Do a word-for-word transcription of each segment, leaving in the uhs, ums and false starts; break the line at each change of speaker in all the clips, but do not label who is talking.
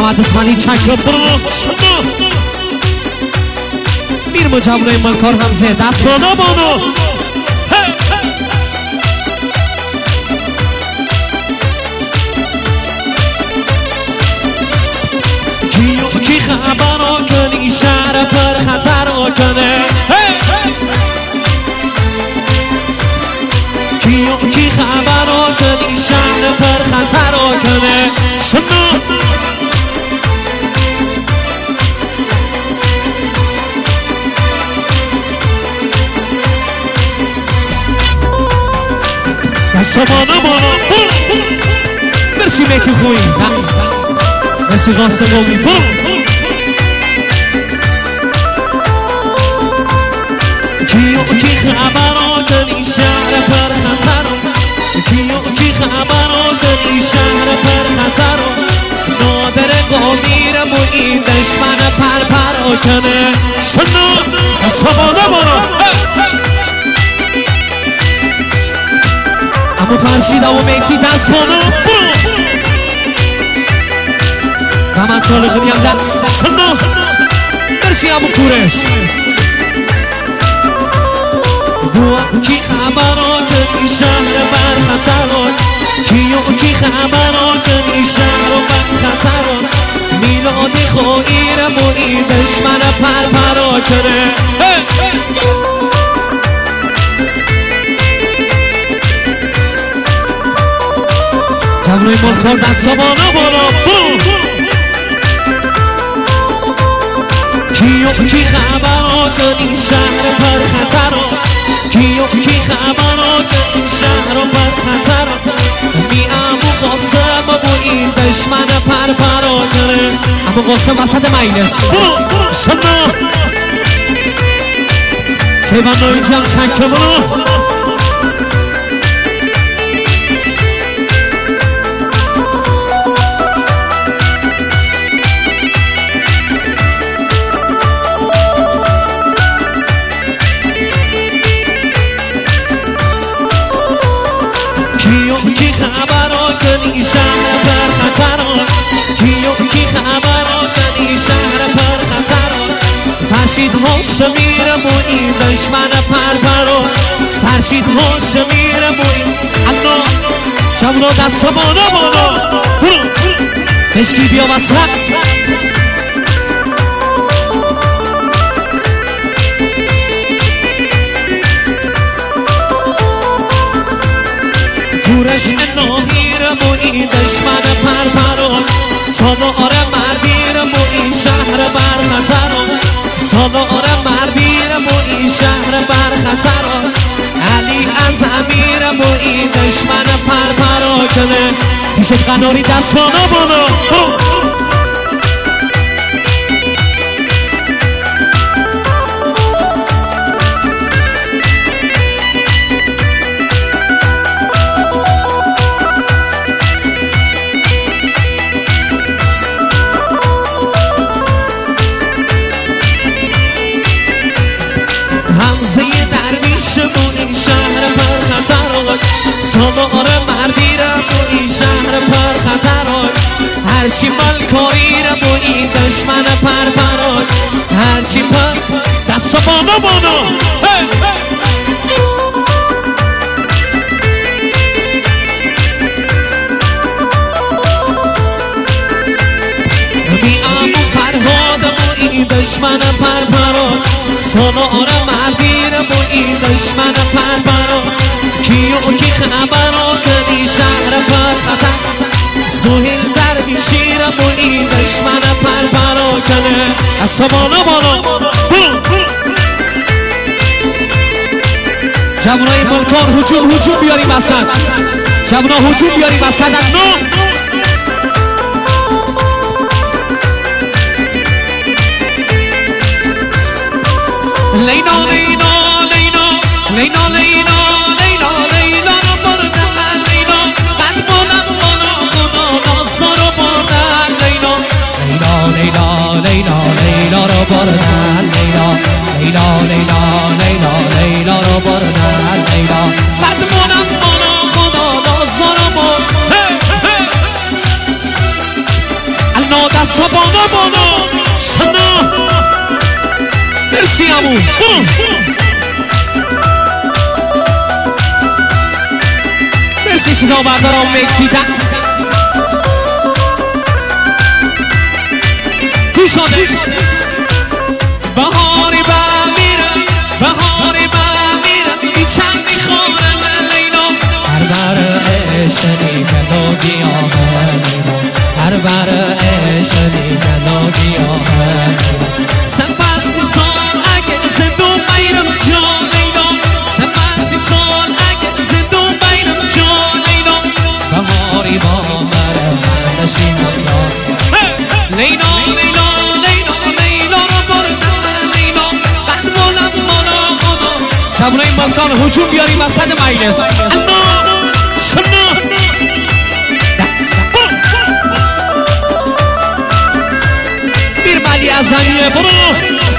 محمد اسمانی چک برو میر مجابره ملکار همزه دست بالا بانو کی خبر کنی شهر پر خطر کنه کی کی خبر کنی شهر پر خطر کنه شنو دستمانه بالا مرسی میکی خویی مرسی قاسم مومی کیو کی خبر کنی شهر پر خطر کیو کی خبر کنی شهر پر خطر نادر قامیر موی دشمن پر پر کنه شنو دستمانه بالا امو فرشید امو میتی دستمانه من طالقی هم دست شنو مرسی امو کورش بوا کی خبرها کنی شهر بر خطران کیو کی خبرها کنی شهر بر خطران میلاد خواهی را موی دشمن پر پرا کنه جمعی ملکار دستمانه بالا کیو کی خبر کنی شهر پر خطر کیو کی خبر کنی شهر پر خطر می امو قاسم بوی دشمن پر پرا کنه امو قاسم وسط مینه شما کیوان نوی جمع چنگ برو شهر پر خطران کیو کی خبر کنی شهر پر خطران فرشید هاشمیر موی دشمن پر پران فرشید هاشمیر موی انا جمعا دستمانه بالا مشکی بیا وسط کورش ناهیر موی دشمن پر پران سالار مردیر موی شهر بر خطران سالار مردیر موی شهر بر خطران علی از امیر موی دشمن پر پرا کنه پیش قناری دستمانه بالا شهر پر خطران سالار مردی را موی شهر پر خطران هرچی ملکاری را موی دشمن پر پران هرچی پر دست بالا بالا بی امو فرهاد موی دشمن پر پران سالار مردی را موی دشمن پر پران کیو کی خبر کنی شهر پر خطر سهیل درویشی را موی دشمن پر پرا کنه دست بالا بالا جوانای ملکار هجوم هجوم بیاریم وسط جوانا هجوم بیاریم وسط نو لینا لینا لینا لینا لینا لینا لینا رو بردن لینا قد بودم خدا خدا ناسا رو بردن لینا لینا لینا لینا لینا رو بردن لینا لینا لینا لینا لینا رو بردن لینا قد بودم خدا خدا ناسا رو بردن دست بالا بالا شنا مرسی امو مرسی صدا بردارم مکسی دست گوش آده بهاری بمیرم بهاری بمیرم بی چند میخورم لیلا هر بر عشقی کلا گیاه لیلا هر بر عشقی کلا گیاه سپس نیستان اگه زندون بیرم جا لیلا سپس نیستان اگه زندون بیرم جا لیلا بهاری با مرم نشینم لیلا لیلا جوانای مالکان هجوم بیاریم وسط مجلس شما بیر ملی از زنیه برو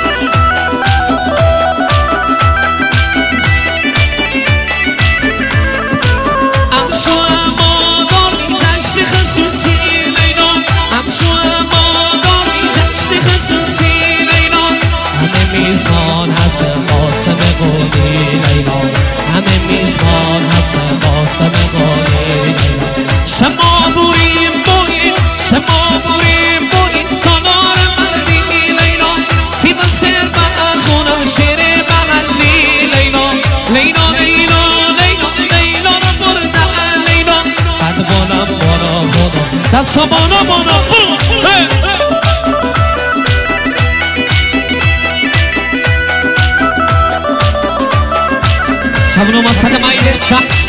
امشو اما داری جشن خصوصی لیلا امشو اما داری جشن خصوصی لیلا همه میزبان هست قاسم قولی لیلا همه میزبان هست قاسم قولی لیلا شما بوریم بوریم شما بوریم بوریم سالار مردی لیلا تیم سر بغل خونم شیر بغلی لیلا لیلا لیلا لیلا لیلا رو بردن لیلا قد بالا بالا بالا دست بالا بالا شبنو مسد مایلس رقص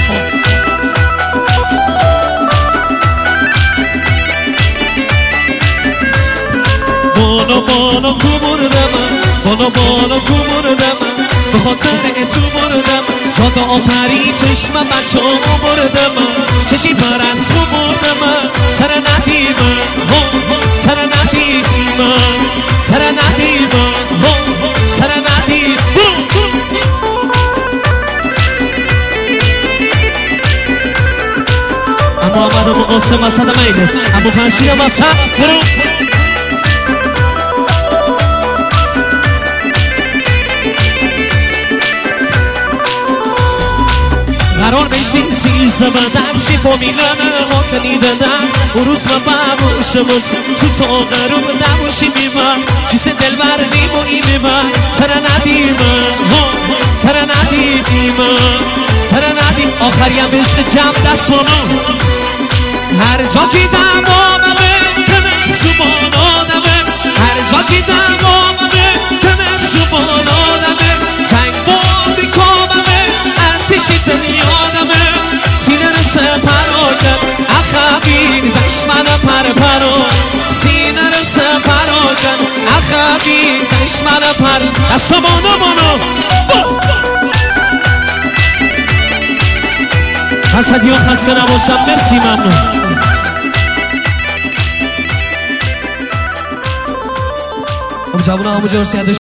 بالا بالا تو بردم بالا بالا تو بردم به خاطر تو بردم جاده آپری چشم بچه ها بردم چشی پرست رو بردم تر ندیم تر ندیم تر ندیم تر ندیم اما آمد ابو قاسم مسد مجلس ابو فرشید مسد برو قرار بشتیم سیزه بدم شیفا میلنه غاکنی دادم اون روز من ببوشه بود تو تا قرار نبوشی میمن کسی دل بردیم و این میمن تره ندیم تره ندیدیم تره ندیم آخریم بشت جمع دست کنم هر جا که دمامه کنه سوبان آدمه هر جا که دمامه کنه سوبان آدمه جنگ بابی کاممه ارتشی دنیادمه سینه رسه پراکم اخبیر دشمن پر پرا سینه رسه پراکم اخبیر دشمن پر دستا بانا بانا پس هدیان خسته نباشم مرسی ممنون خب جوان همو جرسی